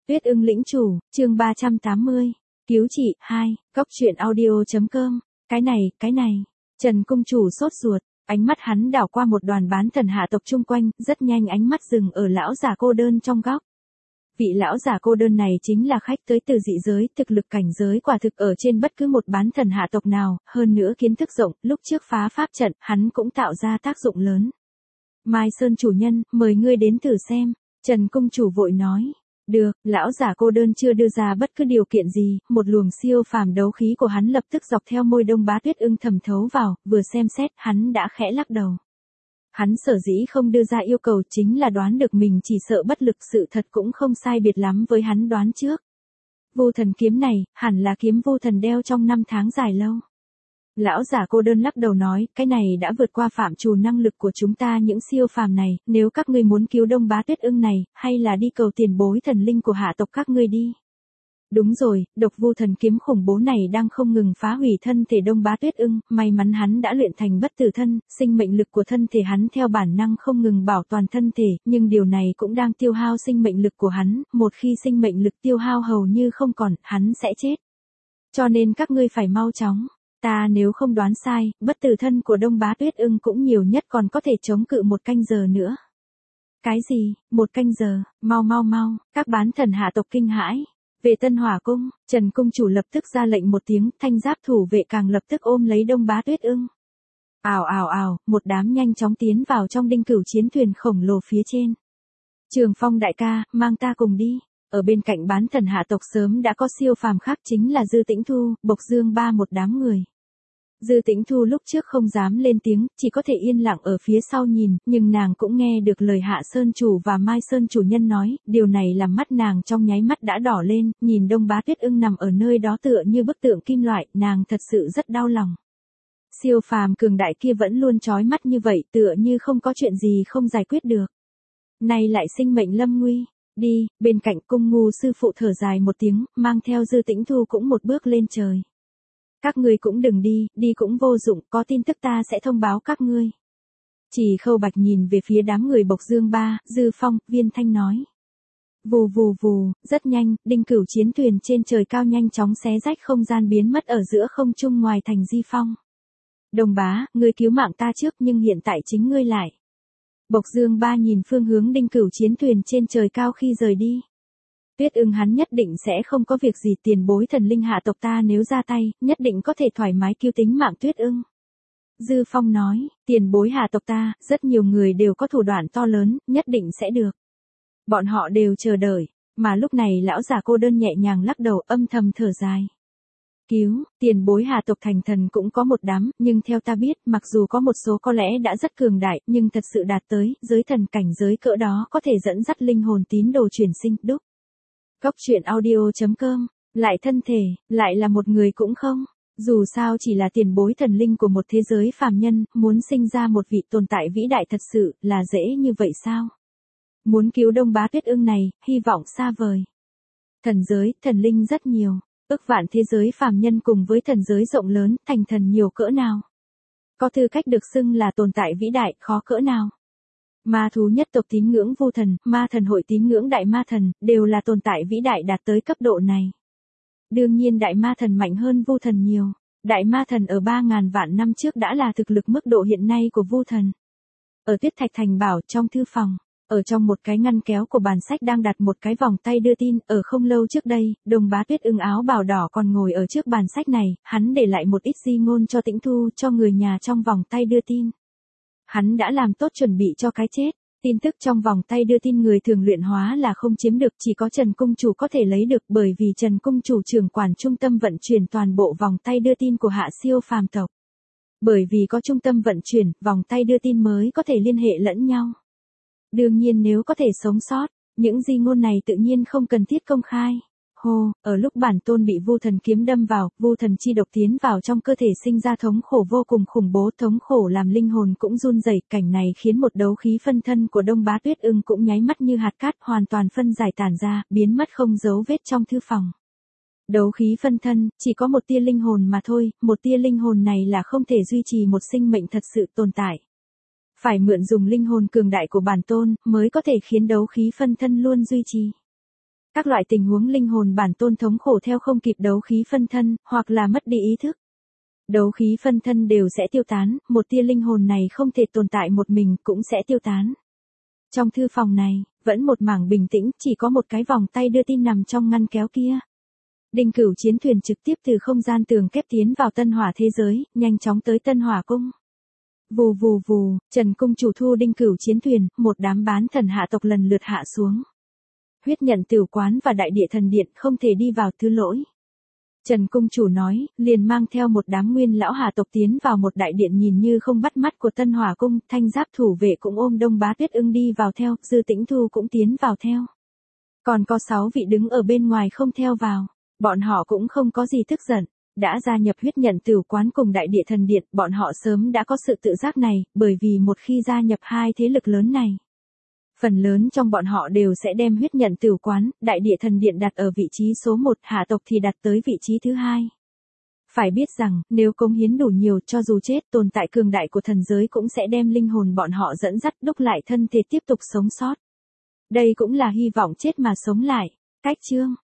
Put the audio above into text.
Tuyết ưng lĩnh chủ, chương 380. Cứu chị, 2, Cóc truyện audio.com. Cái này. Trần cung chủ sốt ruột, ánh mắt hắn đảo qua một đoàn bán thần hạ tộc chung quanh, rất nhanh ánh mắt dừng ở lão già cô đơn trong góc. Vị lão già cô đơn này chính là khách tới từ dị giới, thực lực cảnh giới quả thực ở trên bất cứ một bán thần hạ tộc nào, hơn nữa kiến thức rộng, lúc trước phá pháp trận, hắn cũng tạo ra tác dụng lớn. Mai Sơn chủ nhân, mời ngươi đến thử xem, Trần cung chủ vội nói. Được, lão giả cô đơn chưa đưa ra bất cứ điều kiện gì, một luồng siêu phàm đấu khí của hắn lập tức dọc theo môi Đông Bá Tuyết ưng thẩm thấu vào, vừa xem xét, hắn đã khẽ lắc đầu. Hắn sở dĩ không đưa ra yêu cầu chính là đoán được mình chỉ sợ bất lực, sự thật cũng không sai biệt lắm với hắn đoán trước. Vô thần kiếm này, hẳn là kiếm vô thần đeo trong 5 tháng dài lâu. Lão giả cô đơn lắc đầu nói, cái này đã vượt qua phạm trù năng lực của chúng ta những siêu phàm này, nếu các ngươi muốn cứu Đông Bá Tuyết ưng này, hay là đi cầu tiền bối thần linh của hạ tộc các ngươi đi. Đúng rồi, độc vô thần kiếm khủng bố này đang không ngừng phá hủy thân thể Đông Bá Tuyết ưng, may mắn hắn đã luyện thành bất tử thân, sinh mệnh lực của thân thể hắn theo bản năng không ngừng bảo toàn thân thể, nhưng điều này cũng đang tiêu hao sinh mệnh lực của hắn, một khi sinh mệnh lực tiêu hao hầu như không còn, hắn sẽ chết. Cho nên các ngươi phải mau chóng. Ta nếu không đoán sai, bất tử thân của Đông Bá Tuyết ưng cũng nhiều nhất còn có thể chống cự 1 canh giờ nữa. Cái gì, 1 canh giờ, mau, các bán thần hạ tộc kinh hãi. Về Tân Hỏa cung, Trần cung chủ lập tức ra lệnh một tiếng, thanh giáp thủ vệ càng lập tức ôm lấy Đông Bá Tuyết ưng. Ào, một đám nhanh chóng tiến vào trong đinh cửu chiến thuyền khổng lồ phía trên. Trường Phong đại ca, mang ta cùng đi. Ở bên cạnh bán thần hạ tộc sớm đã có siêu phàm khác, chính là Dư Tĩnh Thu, Bộc Dương Ba một đám người. Dư Tĩnh Thu lúc trước không dám lên tiếng, chỉ có thể yên lặng ở phía sau nhìn, nhưng nàng cũng nghe được lời Hạ Sơn chủ và Mai Sơn chủ nhân nói, điều này làm mắt nàng trong nháy mắt đã đỏ lên, nhìn Đông Bá Tuyết ưng nằm ở nơi đó tựa như bức tượng kim loại, nàng thật sự rất đau lòng. Siêu phàm cường đại kia vẫn luôn chói mắt như vậy, tựa như không có chuyện gì không giải quyết được. Nay lại sinh mệnh lâm nguy. Đi, bên cạnh cung ngu sư phụ thở dài một tiếng, mang theo Dư Tĩnh Thu cũng một bước lên trời. Các ngươi cũng đừng đi cũng vô dụng, có tin tức ta sẽ thông báo các ngươi. Chỉ Khâu Bạch nhìn về phía đám người Bộc Dương Ba, Dư Phong, Viên Thanh nói. Vù, rất nhanh, đinh cửu chiến thuyền trên trời cao nhanh chóng xé rách không gian biến mất ở giữa không trung ngoài thành Di Phong. Đồng bá, ngươi cứu mạng ta trước nhưng hiện tại chính ngươi lại. Bộc Dương Ba nhìn phương hướng đinh cửu chiến thuyền trên trời cao khi rời đi. Tuyết ưng hắn nhất định sẽ không có việc gì, tiền bối thần linh hạ tộc ta nếu ra tay, nhất định có thể thoải mái cứu tính mạng Tuyết ưng. Dư Phong nói, tiền bối hạ tộc ta, rất nhiều người đều có thủ đoạn to lớn, nhất định sẽ được. Bọn họ đều chờ đợi, mà lúc này lão già cô đơn nhẹ nhàng lắc đầu âm thầm thở dài. Cứu, tiền bối hạ tộc thành thần cũng có một đám, nhưng theo ta biết, mặc dù có một số có lẽ đã rất cường đại, nhưng thật sự đạt tới, giới thần cảnh giới cỡ đó có thể dẫn dắt linh hồn tín đồ chuyển sinh, đúc. Cóc truyện audio.com, lại thân thể, lại là một người cũng không. Dù sao chỉ là tiền bối thần linh của một thế giới phàm nhân, muốn sinh ra một vị tồn tại vĩ đại thật sự, là dễ như vậy sao? Muốn cứu Đông Bá Tuyết ưng này, hy vọng xa vời. Thần giới, thần linh rất nhiều. Ước vạn thế giới phàm nhân cùng với thần giới rộng lớn, thành thần nhiều cỡ nào. Có tư cách được xưng là tồn tại vĩ đại, khó cỡ nào. Ma thú nhất tộc tín ngưỡng Vu thần, ma thần hội tín ngưỡng đại ma thần, đều là tồn tại vĩ đại đạt tới cấp độ này. Đương nhiên đại ma thần mạnh hơn Vu thần nhiều. Đại ma thần ở 3.000 vạn năm trước đã là thực lực mức độ hiện nay của Vu thần. Ở Tuyết Thạch Thành Bảo trong thư phòng. Ở trong một cái ngăn kéo của bàn sách đang đặt một cái vòng tay đưa tin, ở không lâu trước đây, Đông Bá Tuyết ưng áo bào đỏ còn ngồi ở trước bàn sách này, hắn để lại một ít di ngôn cho Tĩnh Thu, cho người nhà trong vòng tay đưa tin. Hắn đã làm tốt chuẩn bị cho cái chết, tin tức trong vòng tay đưa tin người thường luyện hóa là không chiếm được, chỉ có Trần Cung Chủ có thể lấy được, bởi vì Trần Cung Chủ trưởng quản trung tâm vận chuyển toàn bộ vòng tay đưa tin của hạ siêu phàm tộc. Bởi vì có trung tâm vận chuyển, vòng tay đưa tin mới có thể liên hệ lẫn nhau. Đương nhiên nếu có thể sống sót, những di ngôn này tự nhiên không cần thiết công khai. Ở lúc bản tôn bị Vu thần kiếm đâm vào, Vu thần chi độc tiến vào trong cơ thể sinh ra thống khổ vô cùng khủng bố, thống khổ làm linh hồn cũng run rẩy, cảnh này khiến một đấu khí phân thân của Đông Bá Tuyết ưng cũng nháy mắt như hạt cát hoàn toàn phân giải tản ra, biến mất không dấu vết trong thư phòng. Đấu khí phân thân, chỉ có một tia linh hồn mà thôi, một tia linh hồn này là không thể duy trì một sinh mệnh thật sự tồn tại. Phải mượn dùng linh hồn cường đại của bản tôn, mới có thể khiến đấu khí phân thân luôn duy trì. Các loại tình huống linh hồn bản tôn thống khổ theo không kịp đấu khí phân thân, hoặc là mất đi ý thức. Đấu khí phân thân đều sẽ tiêu tán, một tia linh hồn này không thể tồn tại một mình cũng sẽ tiêu tán. Trong thư phòng này, vẫn một mảng bình tĩnh, chỉ có một cái vòng tay đưa tin nằm trong ngăn kéo kia. Đinh Cửu chiến thuyền trực tiếp từ không gian tường kép tiến vào Tân Hỏa thế giới, nhanh chóng tới Tân Hỏa cung. Vù vù vù, Trần cung chủ thu Đinh Cửu chiến thuyền, một đám bán thần hạ tộc lần lượt hạ xuống. Huyết nhận tửu quán và đại địa thần điện không thể đi vào, thứ lỗi. Trần cung chủ nói, liền mang theo một đám nguyên lão hạ tộc tiến vào một đại điện nhìn như không bắt mắt của Tân Hỏa cung, thanh giáp thủ vệ cũng ôm Đông Bá Tuyết Ưng đi vào theo, Dư Tĩnh Thu cũng tiến vào theo. Còn có 6 vị đứng ở bên ngoài không theo vào, bọn họ cũng không có gì tức giận, đã gia nhập huyết nhận tửu quán cùng đại địa thần điện, bọn họ sớm đã có sự tự giác này, bởi vì một khi gia nhập hai thế lực lớn này. Phần lớn trong bọn họ đều sẽ đem huyết nhận tửu quán, đại địa thần điện đặt ở vị trí số 1, hạ tộc thì đặt tới vị trí thứ 2. Phải biết rằng, nếu cống hiến đủ nhiều cho dù chết, tồn tại cường đại của thần giới cũng sẽ đem linh hồn bọn họ dẫn dắt đúc lại thân thể tiếp tục sống sót. Đây cũng là hy vọng chết mà sống lại. Cách chương